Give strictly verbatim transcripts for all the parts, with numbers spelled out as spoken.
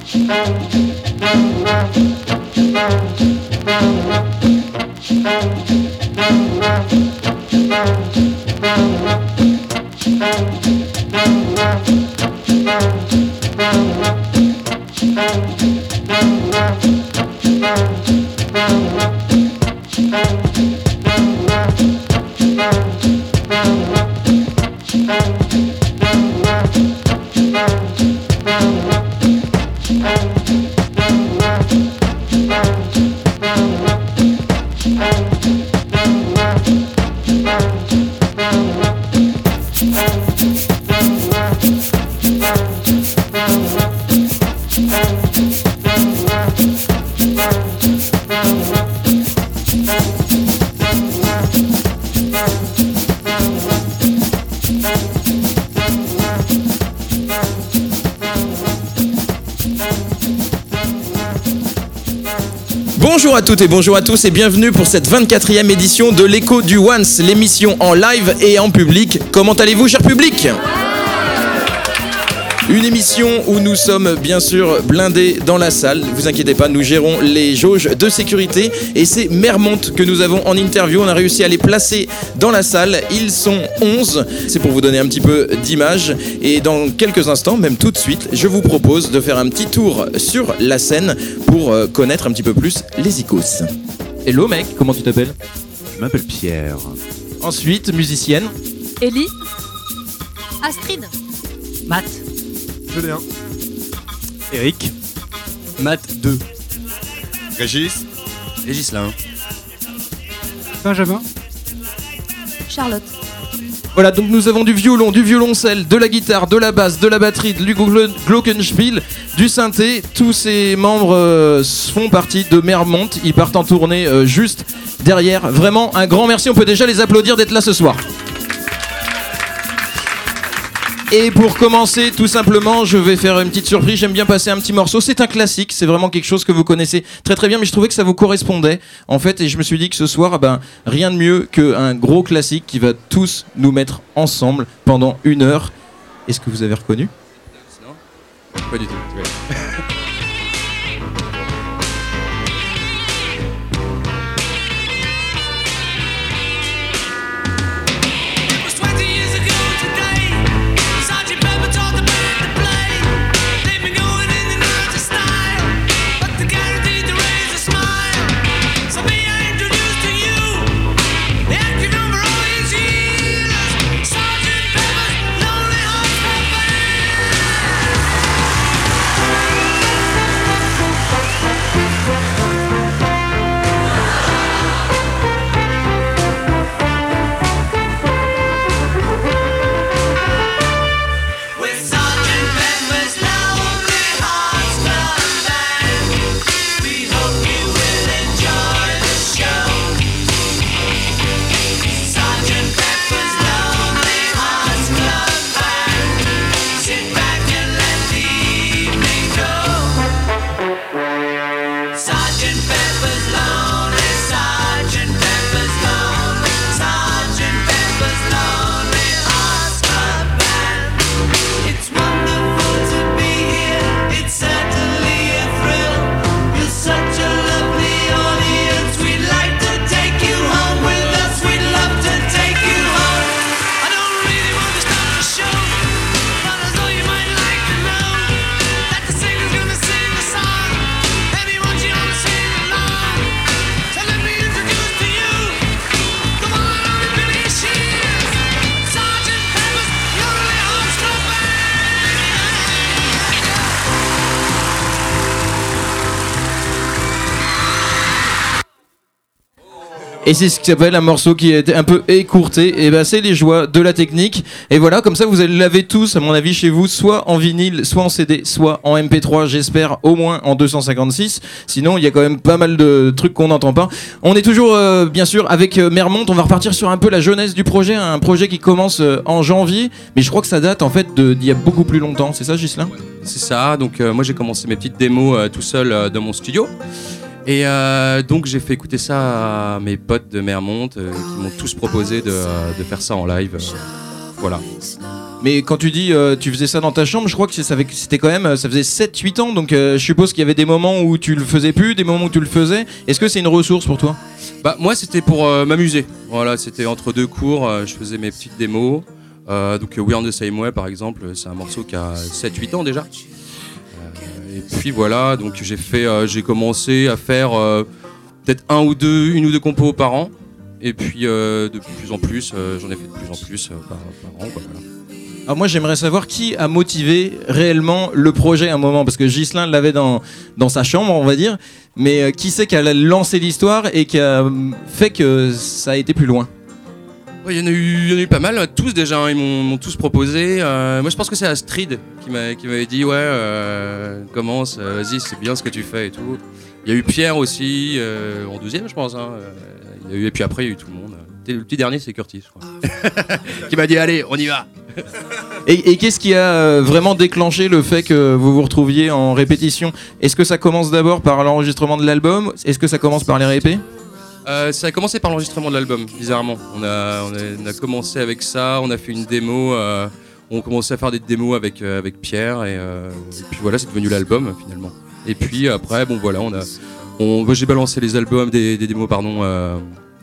Bonjour à toutes et bonjour à tous et bienvenue pour cette vingt-quatrième édition de l'Écho du Once, l'émission en live et en public. Comment allez-vous, cher public ? Une émission où nous sommes bien sûr blindés dans la salle. Ne vous inquiétez pas, nous gérons les jauges de sécurité et c'est Mermont que nous avons en interview. On a réussi à les placer dans la salle. Ils sont onze. C'est pour vous donner un petit peu d'image. Et dans quelques instants, même tout de suite, je vous propose de faire un petit tour sur la scène pour connaître un petit peu plus les Icos. Hello mec, comment tu t'appelles ? Je m'appelle Pierre. Ensuite, musicienne. Ellie. Astrid. Matt. Julien. Eric. Matt deux. Régis. Et Ghislain. Benjamin. Charlotte. Voilà, donc nous avons du violon, du violoncelle, de la guitare, de la basse, de la batterie, du glockenspiel, du synthé. Tous ces membres euh, font partie de Mermont. Ils partent en tournée euh, juste derrière. Vraiment, un grand merci. On peut déjà les applaudir d'être là ce soir. Et pour commencer, tout simplement, je vais faire une petite surprise. J'aime bien passer un petit morceau. C'est un classique, c'est vraiment quelque chose que vous connaissez très très bien, mais je trouvais que ça vous correspondait, en fait, et je me suis dit que ce soir, ben, rien de mieux qu'un gros classique qui va tous nous mettre ensemble pendant une heure. Est-ce que vous avez reconnu ? Non ? Pas du tout. Ouais. Et c'est ce qui s'appelle un morceau qui a été un peu écourté. Et ben c'est les joies de la technique. Et voilà, comme ça vous allez l'avez tous, à mon avis, chez vous, soit en vinyle, soit en C D, soit en M P trois, j'espère au moins en deux cent cinquante-six. Sinon, il y a quand même pas mal de trucs qu'on n'entend pas. On est toujours, euh, bien sûr, avec euh, Mermont. On va repartir sur un peu la jeunesse du projet. Un projet qui commence euh, en janvier. Mais je crois que ça date en fait de, d'il y a beaucoup plus longtemps. C'est ça, Ghislain ? C'est ça. Donc euh, moi j'ai commencé mes petites démos euh, tout seul euh, dans mon studio. Et euh, donc j'ai fait écouter ça à mes potes de Mermont euh, qui m'ont tous proposé de, de faire ça en live. Euh, voilà. Mais quand tu dis euh, tu faisais ça dans ta chambre, je crois que c'est- ça avait- c'était quand même, ça faisait sept huit ans, donc euh, je suppose qu'il y avait des moments où tu le faisais plus, des moments où tu le faisais. Est-ce que c'est une ressource pour toi ? Bah, moi, c'était pour euh, m'amuser. Voilà, c'était entre deux cours, euh, je faisais mes petites démos. Euh, donc, We Are the Same Way, par exemple, c'est un morceau qui a sept huit ans déjà. Euh, et puis voilà, donc j'ai fait, euh, j'ai commencé à faire euh, peut-être un ou deux, une ou deux compos par an. Et puis euh, de plus en plus, euh, j'en ai fait de plus en plus euh, par, par an. Quoi, voilà. Alors moi j'aimerais savoir qui a motivé réellement le projet à un moment, parce que Ghislain l'avait dans, dans sa chambre on va dire, mais euh, qui c'est qui a lancé l'histoire et qui a euh, fait que ça a été plus loin ? Ouais, il y en a eu, il y en a eu pas mal, tous déjà, hein, ils m'ont, m'ont tous proposé. Euh, moi je pense que c'est Astrid qui, m'a, qui m'avait dit ouais, euh, commence, euh, vas-y c'est bien ce que tu fais et tout. Il y a eu Pierre aussi, euh, en douzième je pense. Hein. Il y a eu, et puis après il y a eu tout le monde. Le petit dernier c'est Curtis je crois. Qui m'a dit allez on y va. Et, et qu'est-ce qui a euh, vraiment déclenché le fait que vous vous retrouviez en répétition ? Est-ce que ça commence d'abord par l'enregistrement de l'album ? Est-ce que ça commence par les répés ? Euh, ça a commencé par l'enregistrement de l'album, bizarrement. On a, on, a, on a commencé avec ça, on a fait une démo, euh, on commençait à faire des démos avec, euh, avec Pierre, et, euh, et puis voilà, c'est devenu l'album finalement. Et puis après, bon voilà, on a, on, moi, j'ai balancé les albums, des, des démos, pardon, euh,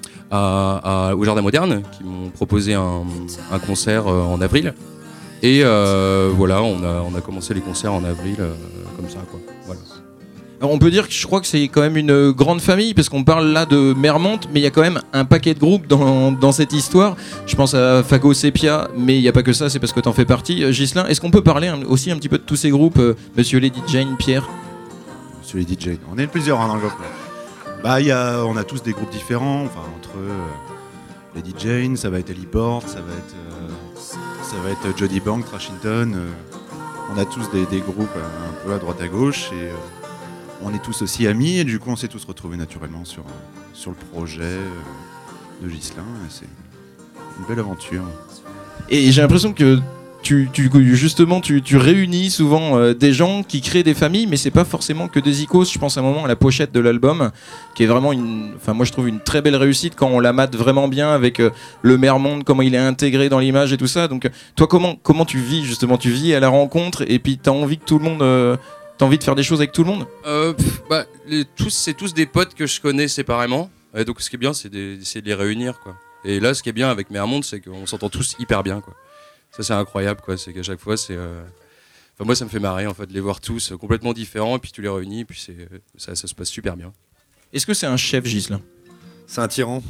à, à, au Jardin Moderne, qui m'ont proposé un, un concert euh, en avril. Et euh, voilà, on a, on a commencé les concerts en avril, euh, comme ça, quoi. Voilà. Alors, on peut dire que je crois que c'est quand même une grande famille, parce qu'on parle là de Mermonte, mais il y a quand même un paquet de groupes dans, dans cette histoire. Je pense à Fago Sepia, mais il n'y a pas que ça, c'est parce que tu en fais partie. Euh, Ghislain, est-ce qu'on peut parler un, aussi un petit peu de tous ces groupes, euh, Monsieur Lady Jane, Pierre ? Sur les D J. On est plusieurs hein, dans le groupe. Bah, y a, on a tous des groupes différents. Enfin, entre euh, Lady Jane, ça va être Ellie Port, ça va être, euh, ça va être Jody Bank, Trashington. Euh, on a tous des, des groupes euh, un peu à droite à gauche et euh, on est tous aussi amis. Et du coup, on s'est tous retrouvés naturellement sur, sur le projet euh, de Ghislain. Et c'est une belle aventure. Et j'ai l'impression que tu, tu, justement, tu, tu réunis souvent euh, des gens qui créent des familles, mais c'est pas forcément que des icônes. Je pense à un moment à la pochette de l'album, qui est vraiment une, enfin moi je trouve une très belle réussite quand on la mate vraiment bien avec euh, le Mermonte, comment il est intégré dans l'image et tout ça. Donc toi, comment comment tu vis justement ? Tu vis à la rencontre et puis t'as envie que tout le monde, euh, t'as envie de faire des choses avec tout le monde ? Euh, pff, bah, les, tous, c'est tous des potes que je connais séparément. Et donc ce qui est bien, c'est de, c'est de les réunir, quoi. Et là, ce qui est bien avec Mermonte, c'est qu'on s'entend tous hyper bien, quoi. Ça, c'est incroyable, quoi. C'est qu'à chaque fois, c'est. Euh... Enfin, moi, ça me fait marrer, en fait, de les voir tous euh, complètement différents, et puis tu les réunis, et puis c'est, ça, ça se passe super bien. Est-ce que c'est un chef, Ghislain ? C'est un tyran.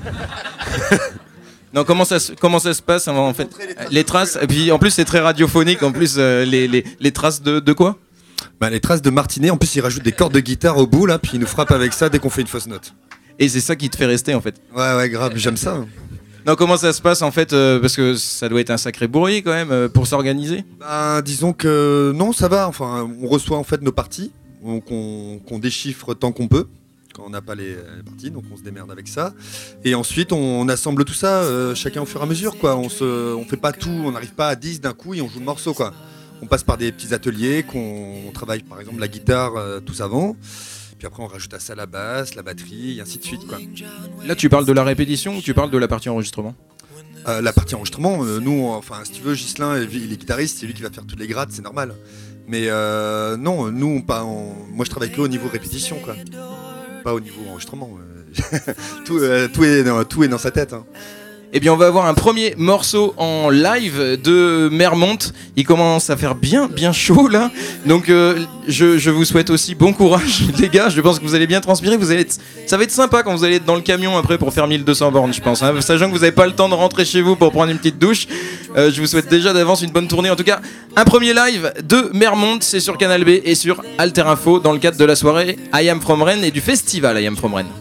Non, comment ça, se- comment ça se passe en fait ? Les traces, et puis en plus c'est très radiophonique, en plus euh, les, les, les traces de, de quoi ? Bah, les traces de Martinet, en plus il rajoute des cordes de guitare au bout là, puis il nous frappe avec ça dès qu'on fait une fausse note. Et c'est ça qui te fait rester en fait. Ouais ouais grave, j'aime ça. Non, comment ça se passe en fait euh, parce que ça doit être un sacré bourrier quand même euh, pour s'organiser. Bah, disons que non ça va, enfin on reçoit en fait nos parties, donc on, qu'on déchiffre tant qu'on peut. Quand on n'a pas les, les parties, donc on se démerde avec ça. Et ensuite, on, on assemble tout ça, euh, chacun au fur et à mesure, quoi. On se, on fait pas tout, on n'arrive pas à dix d'un coup et on joue le morceau, quoi. On passe par des petits ateliers, qu'on on travaille par exemple la guitare euh, tous avant. Puis après, on rajoute à ça la basse, la batterie, et ainsi de suite, quoi. Là, tu parles de la répétition ou tu parles de la partie enregistrement ? Euh, la partie enregistrement, euh, nous, on- enfin, si tu veux, Ghislain, il est guitariste, c'est lui qui va faire toutes les grattes, c'est normal. Mais euh, non, nous, on, pas, on- moi, je travaille que au niveau répétition, quoi. Pas au niveau enregistrement. euh. tout, euh, tout, est dans, tout est dans sa tête. Hein. Eh bien, on va avoir un premier morceau en live de Mermonte. Il commence à faire bien, bien chaud là. Donc, euh, je, je vous souhaite aussi bon courage, les gars. Je pense que vous allez bien transpirer. Vous allez être, ça va être sympa quand vous allez être dans le camion après pour faire mille deux cents bornes, je pense. Hein. Sachant que vous n'avez pas le temps de rentrer chez vous pour prendre une petite douche. Euh, je vous souhaite déjà d'avance une bonne tournée. En tout cas, un premier live de Mermonte, c'est sur Canal B et sur Alter Info dans le cadre de la soirée I Am From Rennes et du festival I Am From Rennes.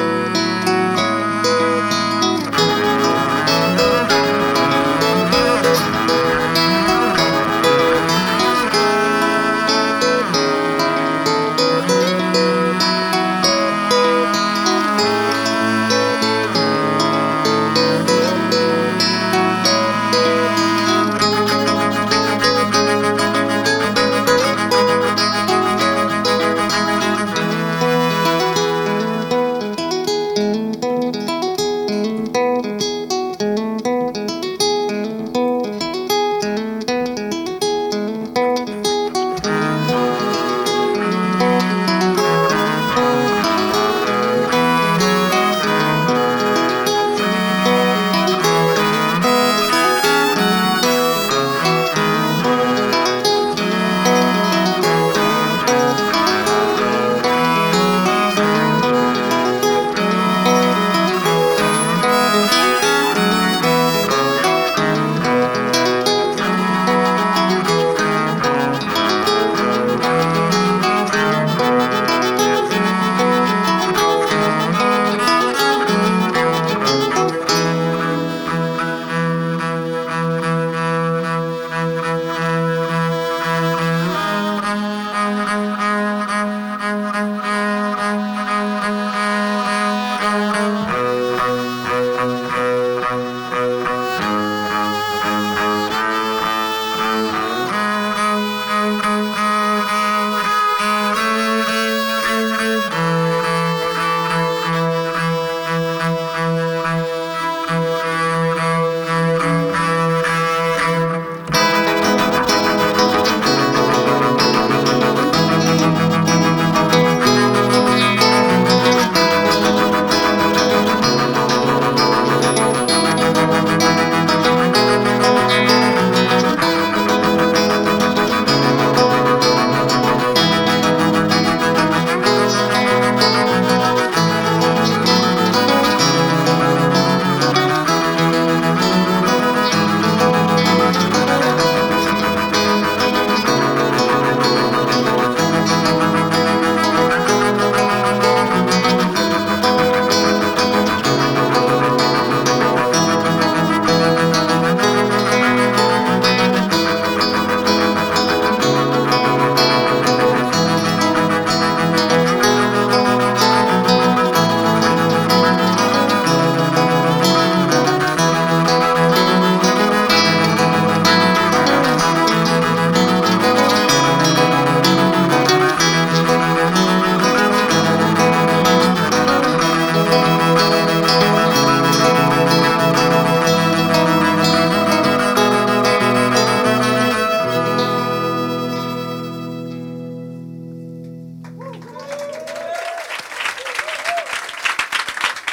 Thank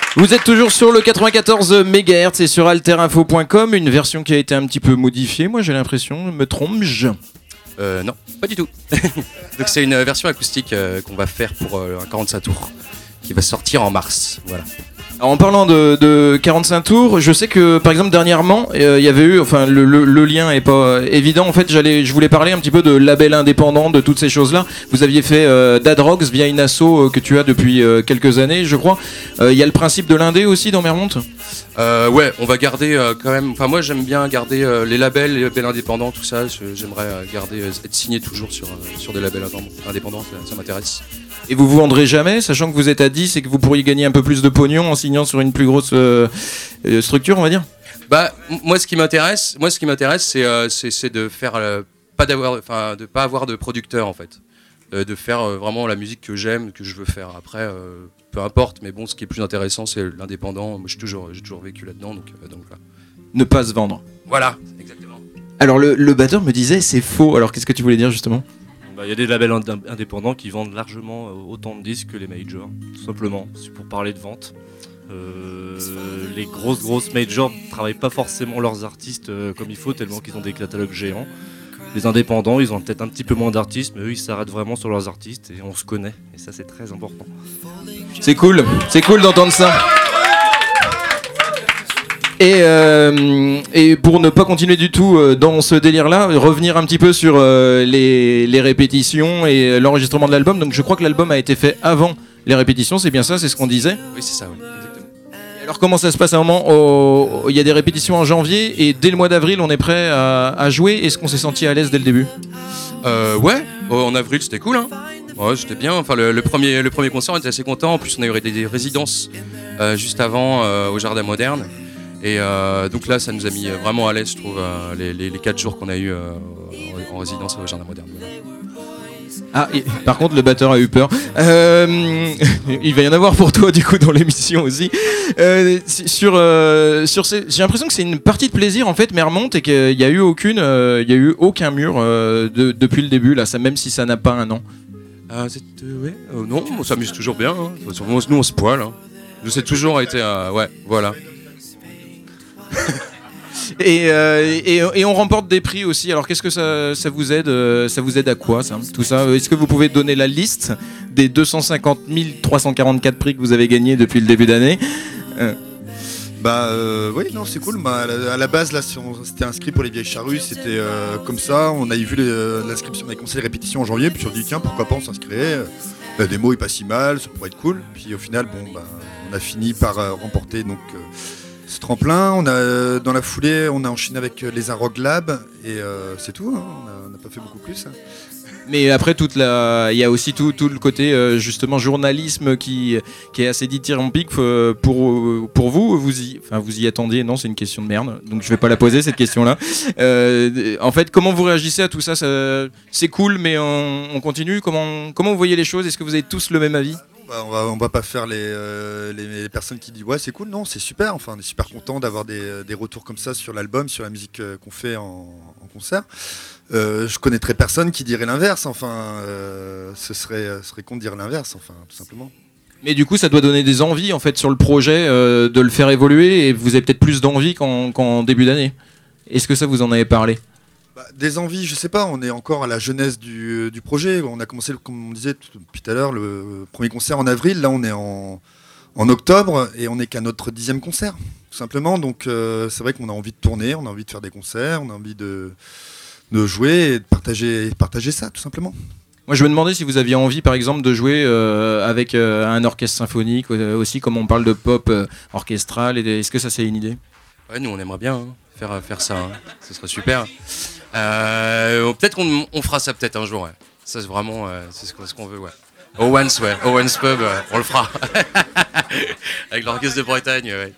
Vous êtes toujours sur le quatre-vingt-quatorze mégahertz et sur alterinfo point com, une version qui a été un petit peu modifiée, moi j'ai l'impression, me trompe-je? Euh, non, pas du tout. Donc c'est une version acoustique euh, qu'on va faire pour euh, un quarante-cinq tours qui va sortir en mars. Voilà. Alors, en parlant de, de quarante-cinq tours, je sais que par exemple dernièrement, il euh, y avait eu, enfin le, le, le lien est pas évident. En fait, j'allais, je voulais parler un petit peu de label indépendant, de toutes ces choses-là. Vous aviez fait euh, Dadrox via une asso euh, que tu as depuis euh, quelques années, je crois. Il euh, y a le principe de l'indé aussi dans Mermont. Euh, ouais, on va garder euh, quand même. Enfin, moi j'aime bien garder euh, les labels, les labels indépendants, tout ça. Je, j'aimerais euh, garder, euh, être signé toujours sur euh, sur des labels indépendants. Ça, ça m'intéresse. Et vous vous vendrez jamais, sachant que vous êtes à dix et que vous pourriez gagner un peu plus de pognon en signant sur une plus grosse euh, euh, structure, on va dire. Bah, m- moi, ce qui m'intéresse, moi, ce qui m'intéresse, c'est, euh, c'est, c'est de faire, euh, pas d'avoir, enfin, de pas avoir de producteur en fait, euh, de faire euh, vraiment la musique que j'aime, que je veux faire. Après, euh, peu importe, mais bon, ce qui est plus intéressant, c'est l'indépendant. Moi, j'ai toujours, j'ai toujours vécu là-dedans, donc, euh, donc voilà. Ne pas se vendre. Voilà, exactement. Alors le, le batteur me disait c'est faux. Alors qu'est-ce que tu voulais dire justement? Il bah, y a des labels ind- indépendants qui vendent largement autant de disques que les majors, tout simplement. C'est pour parler de vente. Euh, les grosses grosses majors ne travaillent pas forcément leurs artistes euh, comme il faut, tellement qu'ils ont des catalogues géants. Les indépendants, ils ont peut-être un petit peu moins d'artistes, mais eux, ils s'arrêtent vraiment sur leurs artistes et on se connaît. Et ça, c'est très important. C'est cool, c'est cool d'entendre ça. Et, euh, et pour ne pas continuer du tout euh, dans ce délire-là, revenir un petit peu sur euh, les, les répétitions et l'enregistrement de l'album. Donc je crois que l'album a été fait avant les répétitions, c'est bien ça, c'est ce qu'on disait. Oui, c'est ça, oui, exactement. Et alors comment ça se passe à un moment au... Il y a des répétitions en janvier et dès le mois d'avril, on est prêt à, à jouer. Est-ce qu'on s'est senti à l'aise dès le début? Euh, ouais, oh, en avril, c'était cool, hein. Ouais, c'était bien. Enfin, le, le premier, le premier concert, on était assez contents. En plus, on a eu des, des résidences euh, juste avant euh, au Jardin Moderne. Et euh, donc là, ça nous a mis vraiment à l'aise, je trouve, euh, les, les, les quatre jours qu'on a eu euh, en, en résidence au Jardin Moderne. Voilà. Ah, et, par contre, le batteur a eu peur. Euh, il va y en avoir pour toi, du coup, dans l'émission aussi. Euh, sur, euh, sur ces, j'ai l'impression que c'est une partie de plaisir, en fait, Mermont, et qu'il n'y a eu aucune, euh, il y a eu aucun mur euh, de, depuis le début, là, ça, même si ça n'a pas un an. Euh, c'est, euh, ouais, euh, non, on s'amuse toujours bien. Hein. Nous, on se poile. Hein. Nous, c'est toujours été, euh, ouais, voilà. et, euh, et, et on remporte des prix aussi. Alors qu'est-ce que ça, ça vous aide euh, Ça vous aide à quoi ça, tout ça? Est-ce que vous pouvez donner la liste des deux cent cinquante mille trois cent quarante-quatre prix que vous avez gagnés depuis le début d'année? euh. Bah euh, oui, non, c'est cool. Bah, à, la, à la base, là, si on s'était inscrit pour les Vieilles Charrues, c'était euh, comme ça. On avait vu les, l'inscription, on avait commencé les répétitions en janvier, puis on s'est dit tiens, pourquoi pas on s'inscrirait. La démo est pas si mal, ça pourrait être cool. Puis au final, bon, bah, on a fini par euh, remporter donc. Euh, Ce tremplin, on a, dans la foulée, on a enchaîné avec les Arog Lab et euh, c'est tout, hein, on n'a pas fait beaucoup plus. Mais après, toute la, il y a aussi tout, tout le côté euh, justement journalisme qui, qui est assez dithyrambique euh, pour, pour vous. Vous y, enfin, vous y attendiez? Non, c'est une question de merde, donc je vais pas la poser cette question-là. Euh, en fait, comment vous réagissez à tout ça, ça c'est cool, mais on, on continue. Comment, comment vous voyez les choses? Est-ce que vous avez tous le même avis? Bah, on va, on va pas faire les, euh, les, les personnes qui disent ouais c'est cool, non c'est super, enfin on est super content d'avoir des, des retours comme ça sur l'album, sur la musique euh, qu'on fait en, en concert. Euh, je connaîtrais personne qui dirait l'inverse, enfin euh, ce serait, ce serait con de dire l'inverse, enfin tout simplement. Mais du coup ça doit donner des envies en fait sur le projet euh, de le faire évoluer et vous avez peut-être plus d'envie qu'en, qu'en début d'année. Est-ce que ça vous en avez parlé? Bah, des envies, je sais pas, on est encore à la jeunesse du, du projet. On a commencé, comme on disait tout, depuis tout à l'heure, le premier concert en avril. Là, on est en, en octobre et on n'est qu'à notre dixième concert, tout simplement. Donc, euh, c'est vrai qu'on a envie de tourner, on a envie de faire des concerts, on a envie de, de jouer et de partager, de partager ça, tout simplement. Moi, je me demandais si vous aviez envie, par exemple, de jouer euh, avec euh, un orchestre symphonique euh, aussi, comme on parle de pop euh, orchestral. Et est-ce que ça, c'est une idée? Ouais, nous, on aimerait bien hein, faire, faire ça. Hein. Ce serait super. Euh, peut-être qu'on on fera ça peut-être un jour. Ouais. Ça, c'est vraiment euh, c'est ce qu'on, ce qu'on veut. Ouais. Owens, ouais. Owens Pub, ouais. On le fera. Avec l'orchestre de Bretagne. Ouais.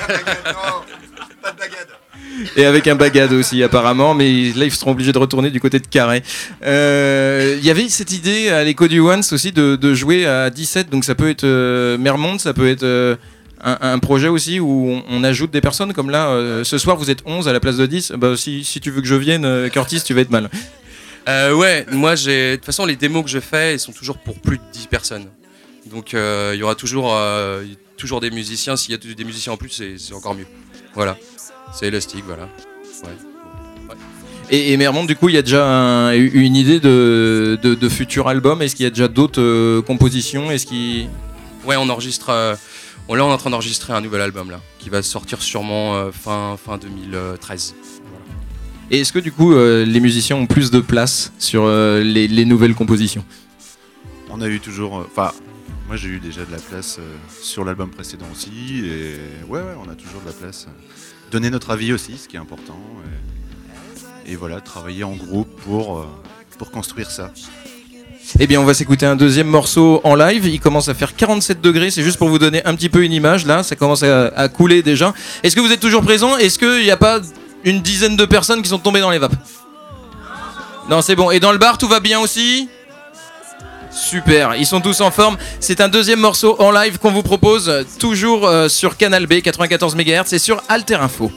Non, pas de bagade. Et avec un bagade aussi apparemment, mais là ils seront obligés de retourner du côté de Carré. Il euh, y avait cette idée à l'écho du Once aussi de, de jouer à dix-sept, donc ça peut être euh, Mermont, ça peut être euh, un, un projet aussi où on, on ajoute des personnes comme là. Euh, ce soir vous êtes onze à la place de dix, bah, si, si tu veux que je vienne, euh, Curtis, tu vas être mal. Euh, ouais, moi j'ai. De toute façon, les démos que je fais, ils sont toujours pour plus de dix personnes. Donc euh, il y aura toujours, euh, toujours des musiciens. S'il y a des musiciens en plus, c'est, c'est encore mieux. Voilà, c'est élastique, voilà. Ouais. Ouais. Et, et Mermont, du coup, il y a déjà un, une idée de, de, de futur album. Est-ce qu'il y a déjà d'autres euh, compositions? Est-ce qu'il... Ouais, on enregistre. Euh, on, là, on est en train d'enregistrer un nouvel album là, qui va sortir sûrement euh, fin, fin deux mille treize. Voilà. Et est-ce que du coup, euh, les musiciens ont plus de place sur euh, les, les nouvelles compositions? On a eu toujours. Enfin, euh, moi j'ai eu déjà de la place euh, sur l'album précédent aussi. Et ouais, ouais, on a toujours de la place. Donner notre avis aussi, ce qui est important. Et, et voilà, travailler en groupe pour, euh, pour construire ça. Eh bien, on va s'écouter un deuxième morceau en live. Il commence à faire quarante-sept degrés. C'est juste pour vous donner un petit peu une image. Là, ça commence à, à couler déjà. Est-ce que vous êtes toujours présents? Est-ce qu'il n'y a pas une dizaine de personnes qui sont tombées dans les vapes? Non, c'est bon. Et dans le bar, tout va bien aussi? Super, ils sont tous en forme. C'est un deuxième morceau en live qu'on vous propose, toujours euh, sur Canal B quatre-vingt-quatorze mégahertz et sur Alter Info.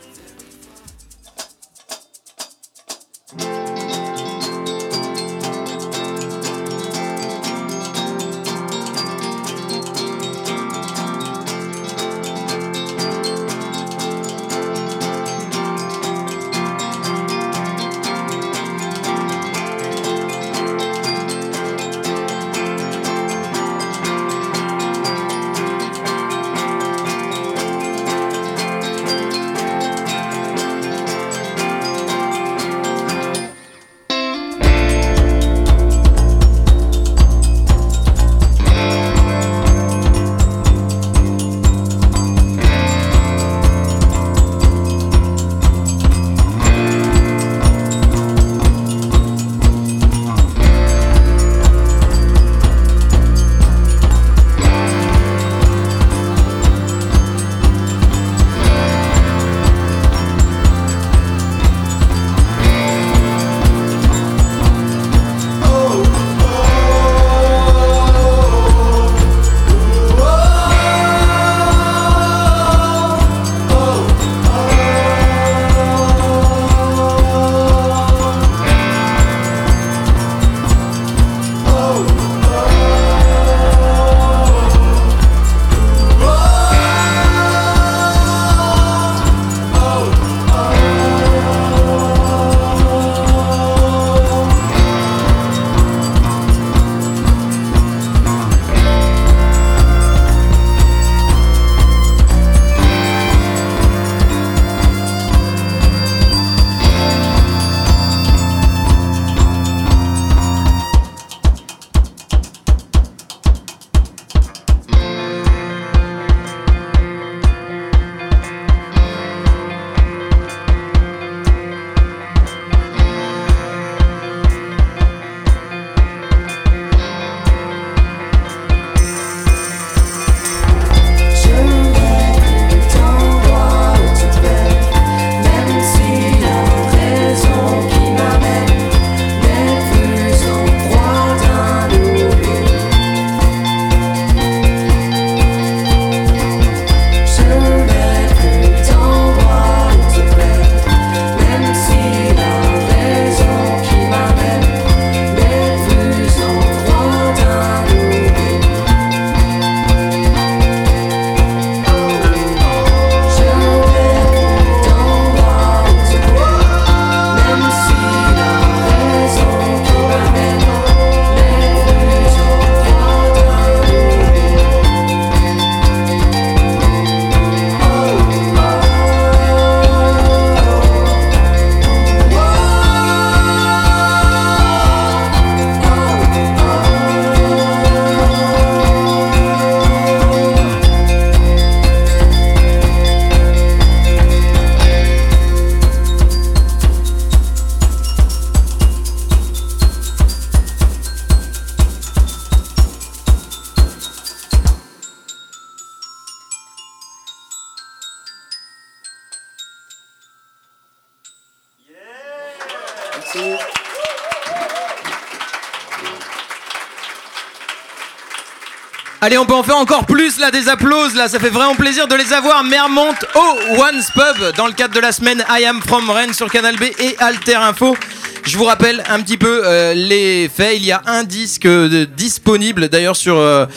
Allez, on peut en faire encore plus là, des applauses là, ça fait vraiment plaisir de les avoir. Mermont au One's Pub dans le cadre de la semaine I Am From Rennes sur Canal B et Alter Info. Je vous rappelle un petit peu euh, les faits. Il y a un disque euh, disponible d'ailleurs sur euh,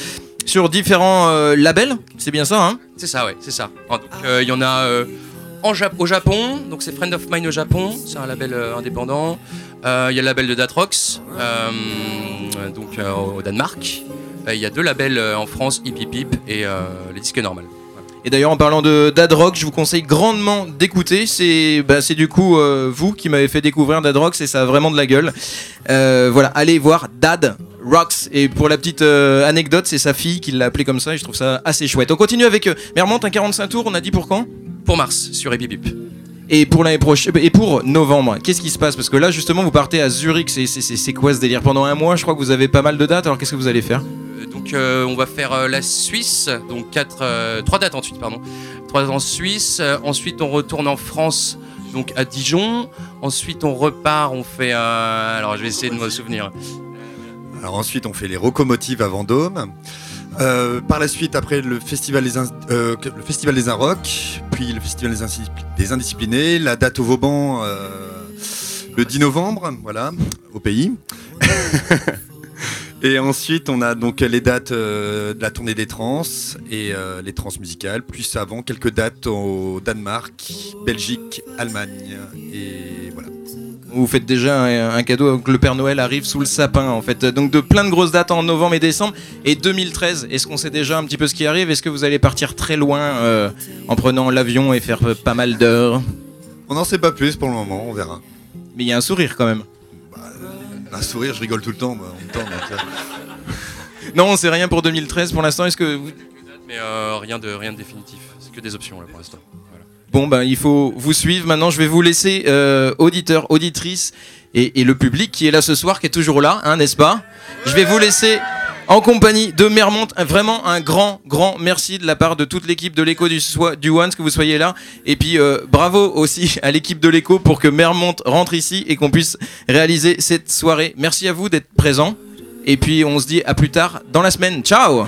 sur différents euh, labels, c'est bien ça, hein? C'est ça, ouais, c'est ça. Donc il euh, y en a euh, en Jap- au Japon, donc c'est Friend of Mine au Japon, c'est un label euh, indépendant. Il euh, y a le label de Datrox, euh, donc euh, au Danemark. Il euh, y a deux labels euh, en France, Hip Hip Hip et euh, les disques normales. Et d'ailleurs, en parlant de Dadrock, je vous conseille grandement d'écouter. C'est, bah, c'est du coup euh, vous qui m'avez fait découvrir Dadrock, et ça a vraiment de la gueule. Euh, voilà, allez voir Dad Rocks. Et pour la petite euh, anecdote, c'est sa fille qui l'a appelé comme ça, et je trouve ça assez chouette. On continue avec euh, Mermonte, un quarante-cinq tours, on a dit pour quand? Pour mars, sur Hip Hip Hip. Et pour l'année prochaine, et pour novembre, qu'est-ce qui se passe? Parce que là, justement, vous partez à Zurich. C'est, c'est, c'est, c'est quoi ce délire? Pendant un mois, je crois que vous avez pas mal de dates. Alors, qu'est-ce que vous allez faire? Donc euh, on va faire euh, la Suisse, donc quatre, euh, trois dates ensuite, pardon. Trois dates en Suisse. Euh, ensuite on retourne en France, donc à Dijon. Ensuite on repart, on fait. Euh, alors je vais essayer de me souvenir. Alors ensuite, on fait les Rocomotives à Vendôme. Euh, par la suite, après le festival des, In- euh, le festival des Inrocks, puis le festival des, Indiscipl- des Indisciplinés, la date au Vauban euh, le dix novembre, voilà, au pays. Et ensuite, on a donc les dates euh, de la tournée des trans et euh, les trans musicales, plus avant quelques dates au Danemark, Belgique, Allemagne, et voilà. Vous faites déjà un, un cadeau que le Père Noël arrive sous le sapin, en fait. Donc de plein de grosses dates en novembre et décembre. Et deux mille treize, est-ce qu'on sait déjà un petit peu ce qui arrive? Est-ce que vous allez partir très loin euh, en prenant l'avion et faire euh, pas mal d'heures? On n'en sait pas plus pour le moment, on verra. Mais il y a un sourire quand même. Un sourire, je rigole tout le temps, moi, en même temps. donc, euh, Non, on sait rien pour deux mille treize pour l'instant. Est-ce que vous... Mais euh, rien, de, rien de définitif, c'est que des options là pour l'instant. Voilà. Bon, ben, il faut vous suivre. Maintenant, je vais vous laisser, euh, auditeurs, auditrices et, et le public qui est là ce soir, qui est toujours là, hein, n'est-ce pas? Je vais vous laisser en compagnie de Mermonte. Vraiment un grand, grand merci de la part de toute l'équipe de l'Echo du, Soi- du Once, que vous soyez là. Et puis, euh, bravo aussi à l'équipe de l'Echo pour que Mermonte rentre ici et qu'on puisse réaliser cette soirée. Merci à vous d'être présents. Et puis, on se dit à plus tard dans la semaine. Ciao!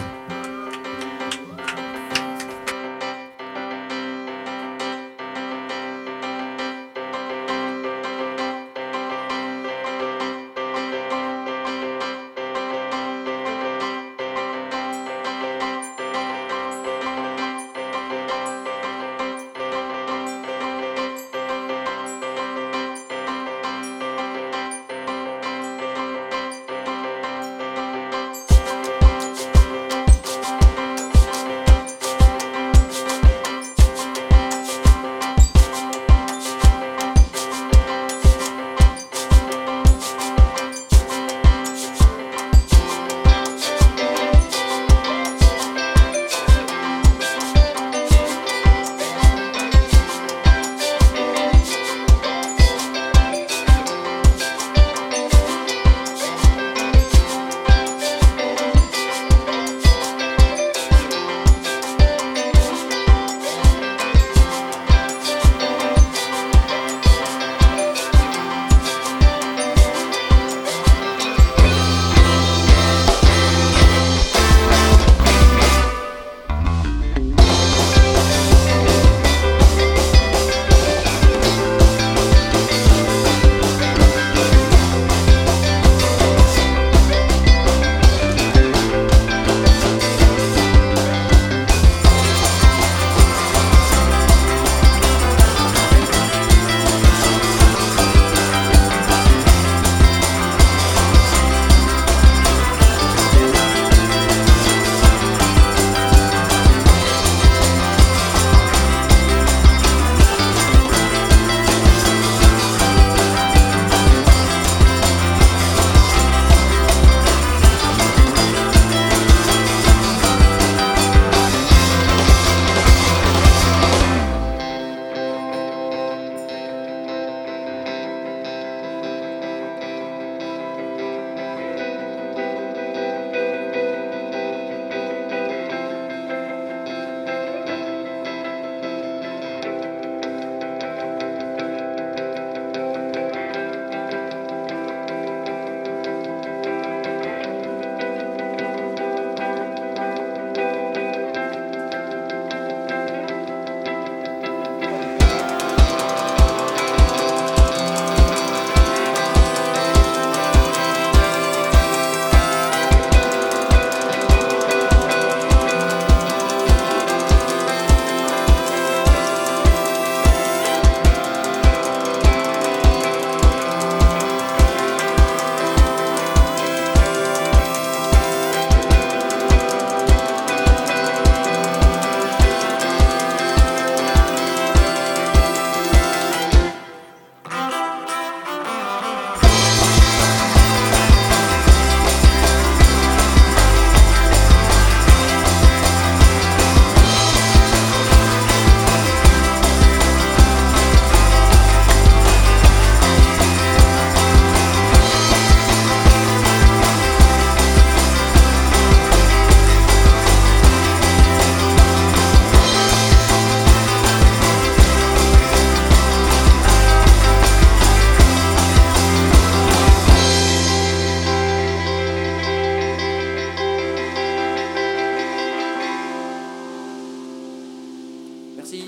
Merci.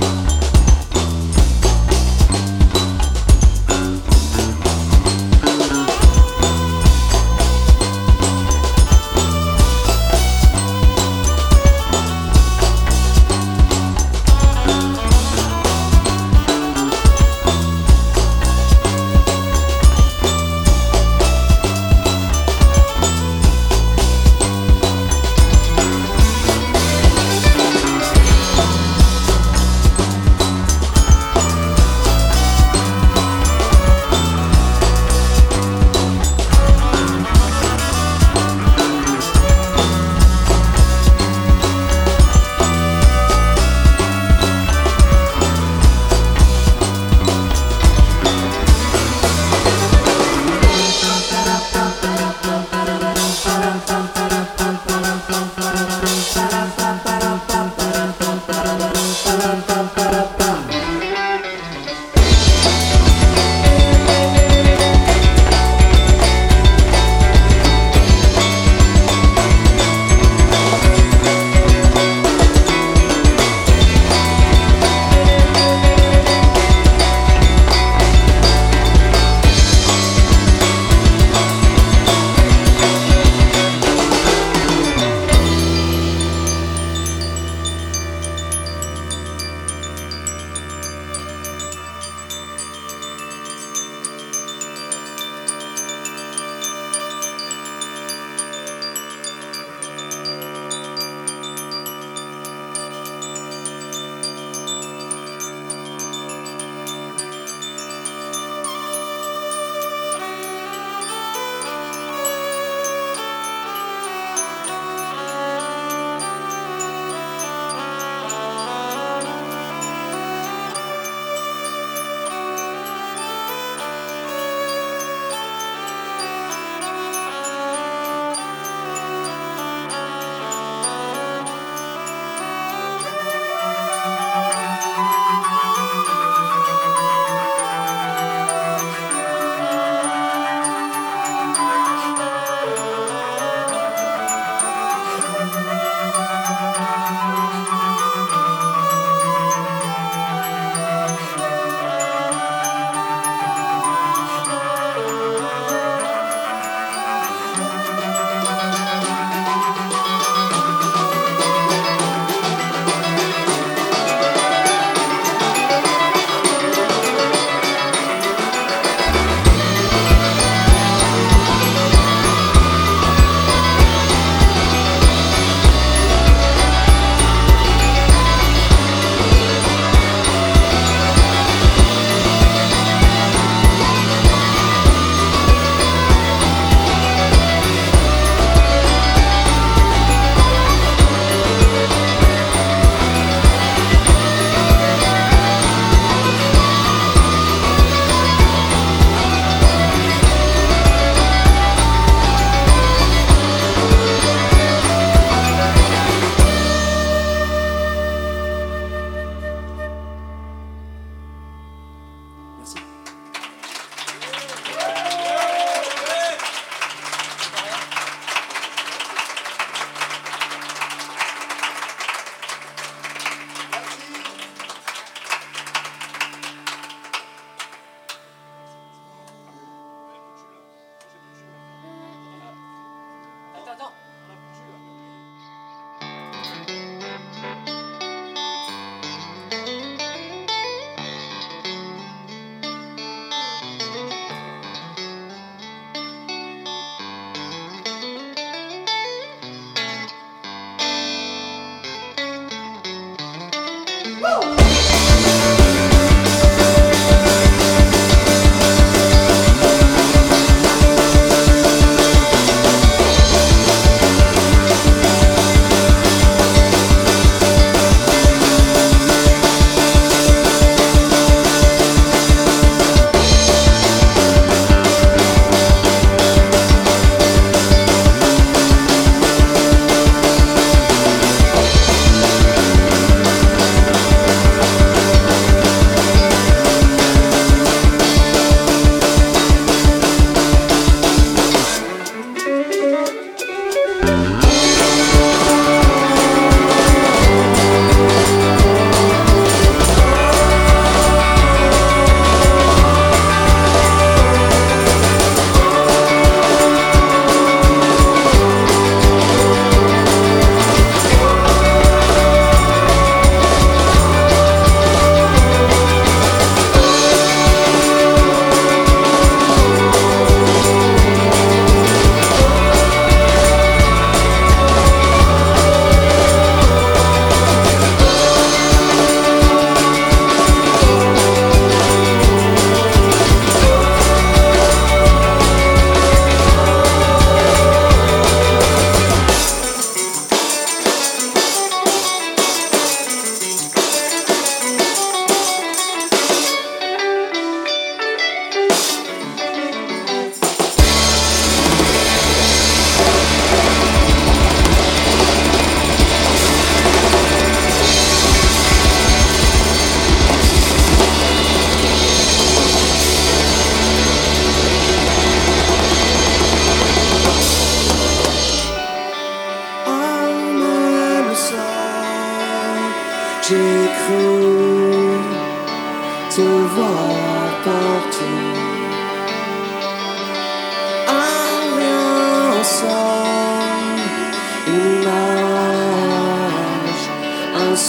Thank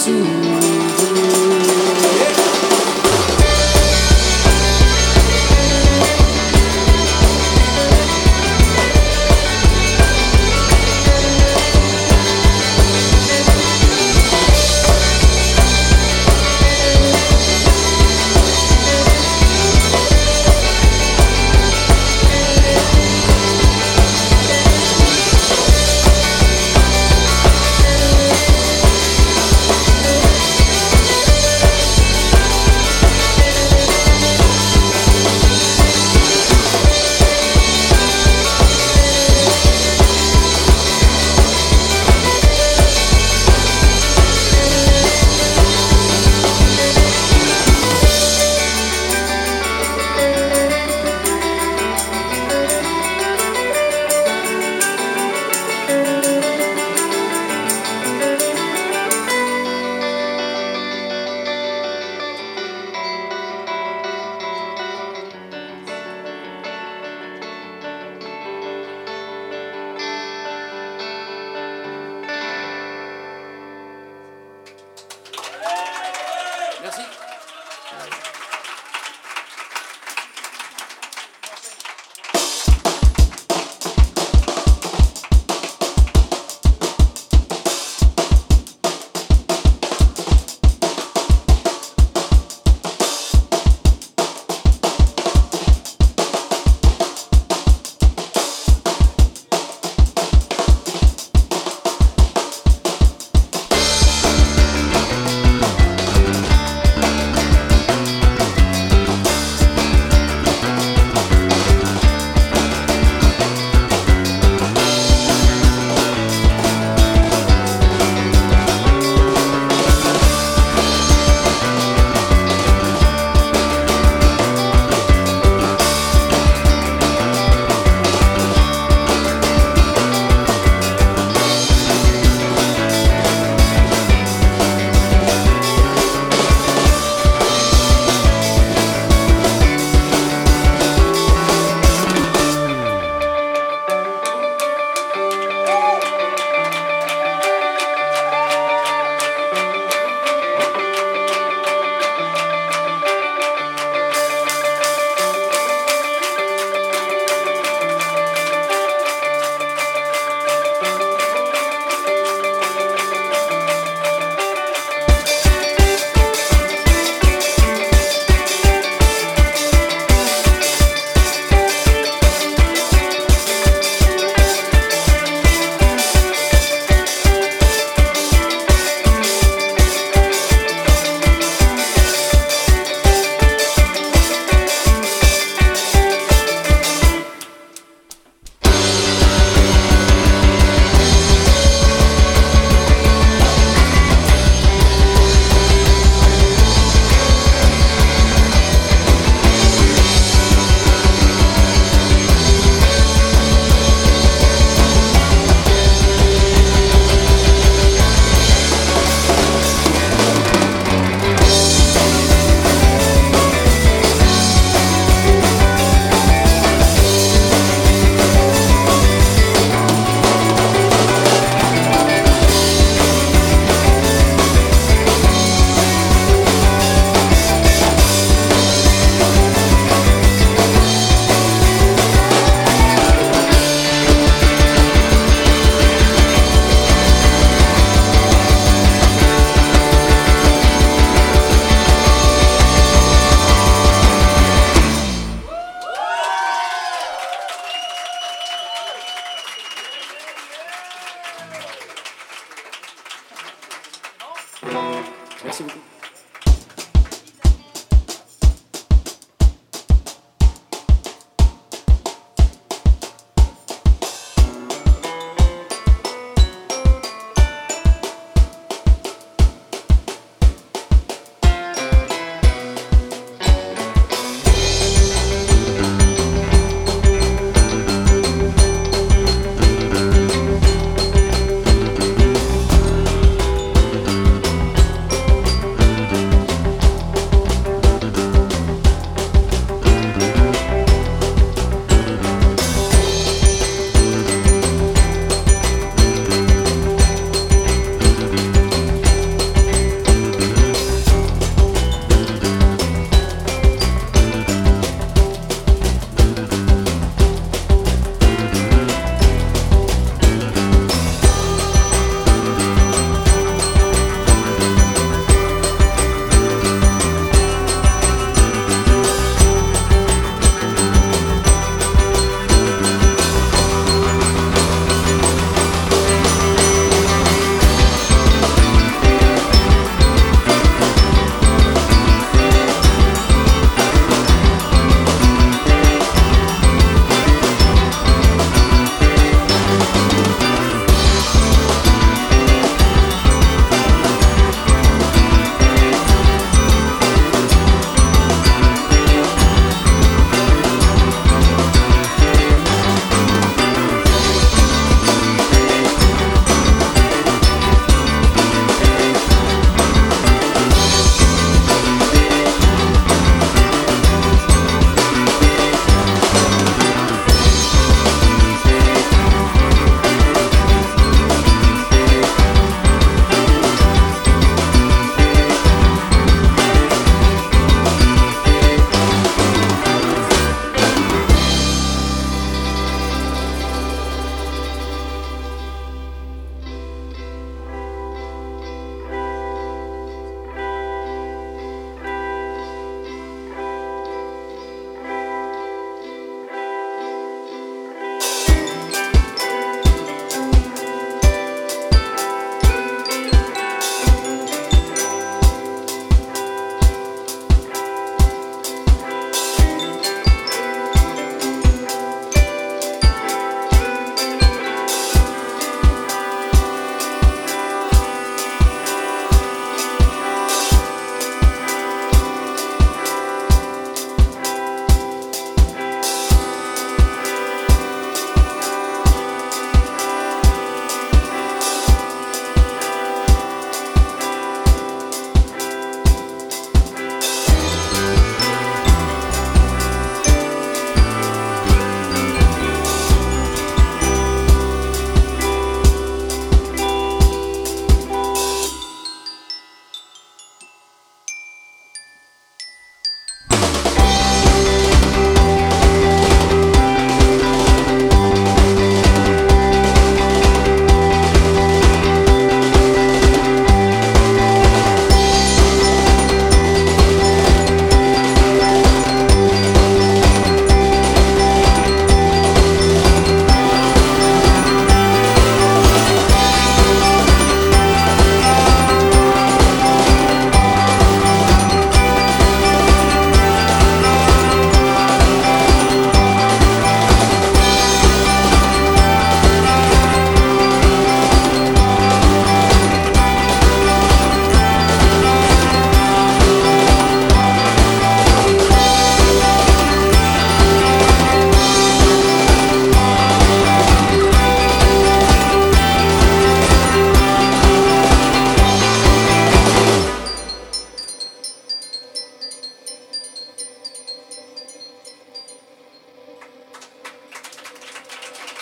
Thank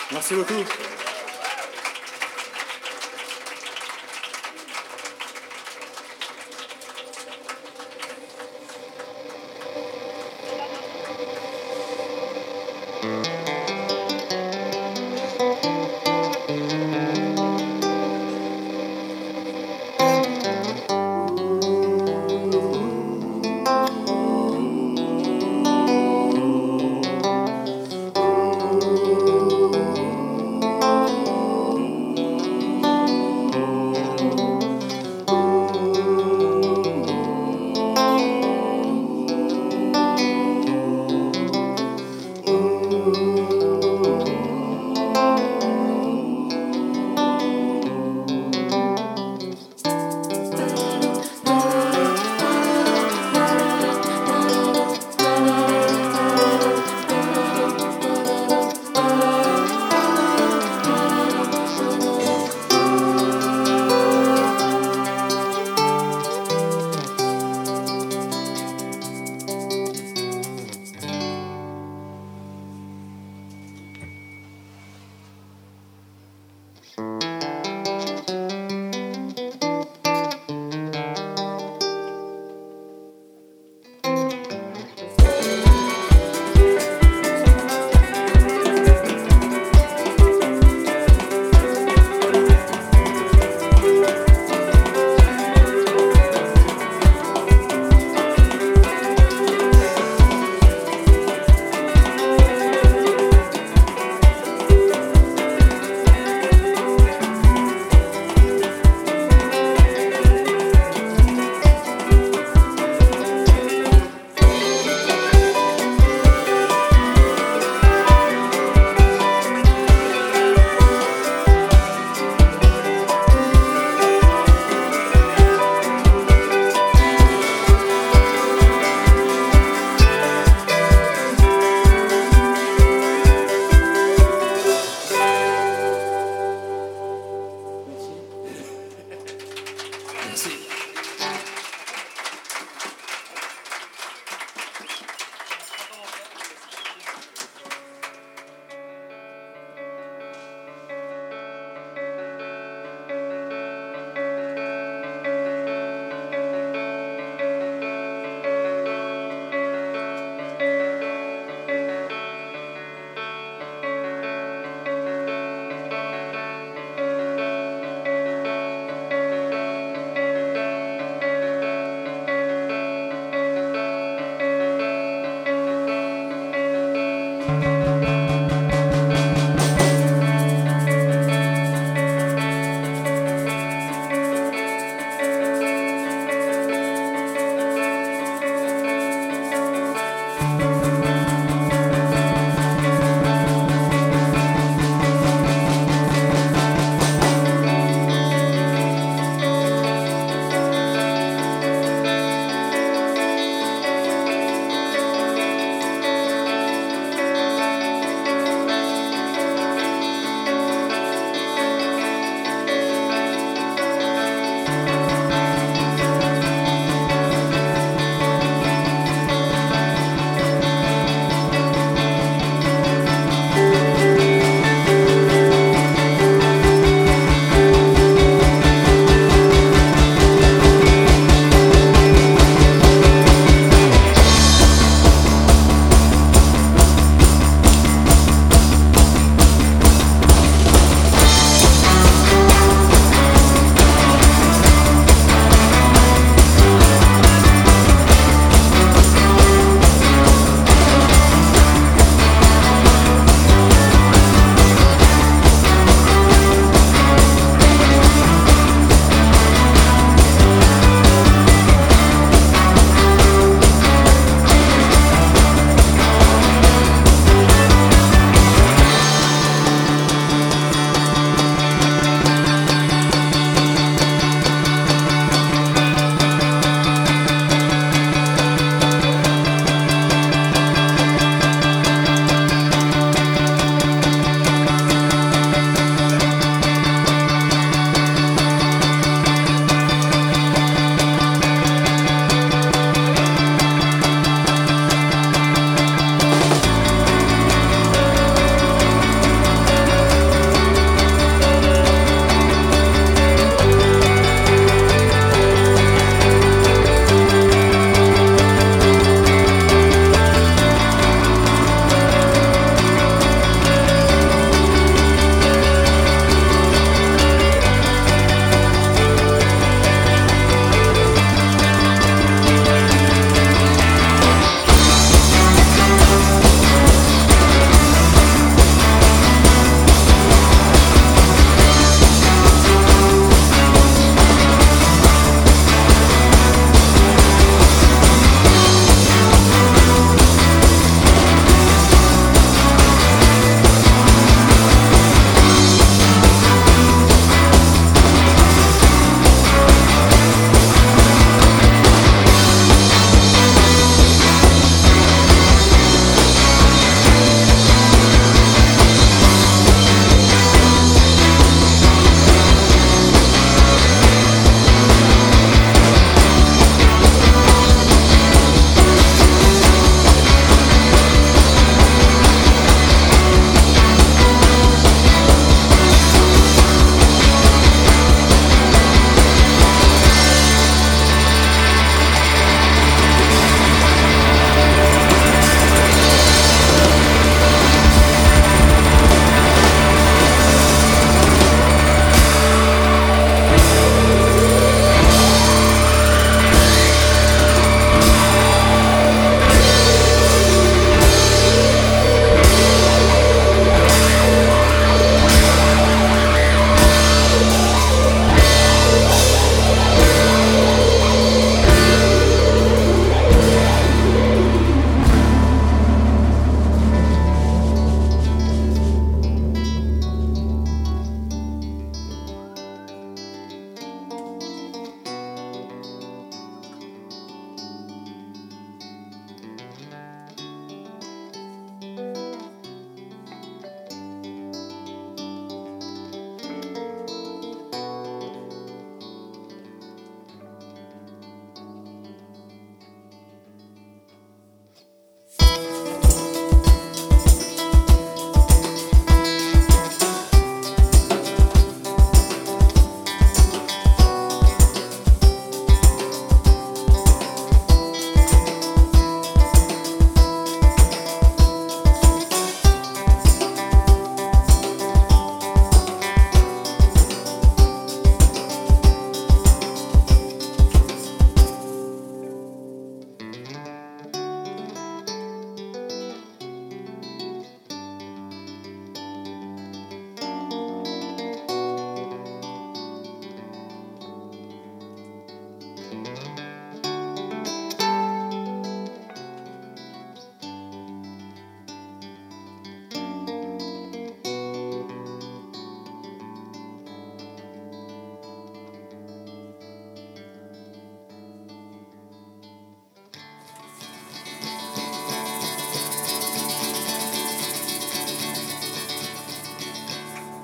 Merci beaucoup.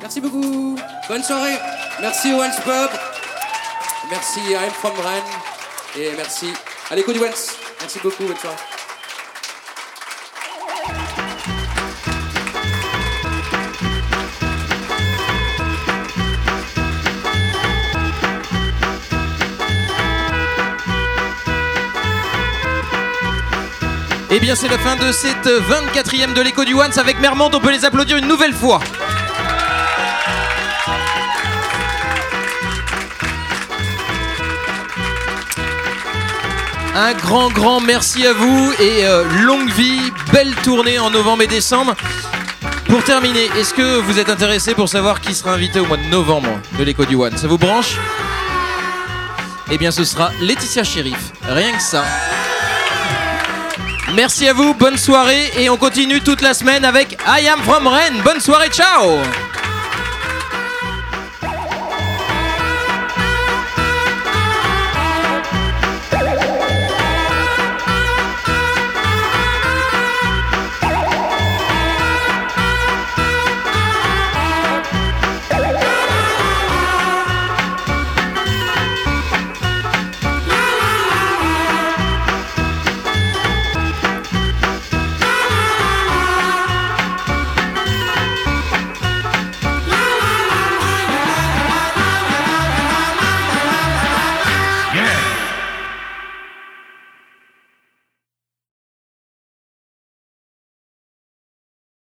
Merci beaucoup. Bonne soirée. Merci Once Pub. Merci I'm from Rennes. Et merci à l'écho du Once. Merci beaucoup. Bonne soirée. Eh bien, c'est la fin de cette vingt-quatrième de l'écho du Once avec Mermonde. On peut les applaudir une nouvelle fois. Un grand, grand merci à vous et euh, longue vie, belle tournée en novembre et décembre. Pour terminer, est-ce que vous êtes intéressé pour savoir qui sera invité au mois de novembre de l'écho du Once? Ça vous branche? Eh bien, ce sera Laetitia Sheriff. Rien que ça. Merci à vous, bonne soirée et on continue toute la semaine avec I Am From Rennes. Bonne soirée, ciao!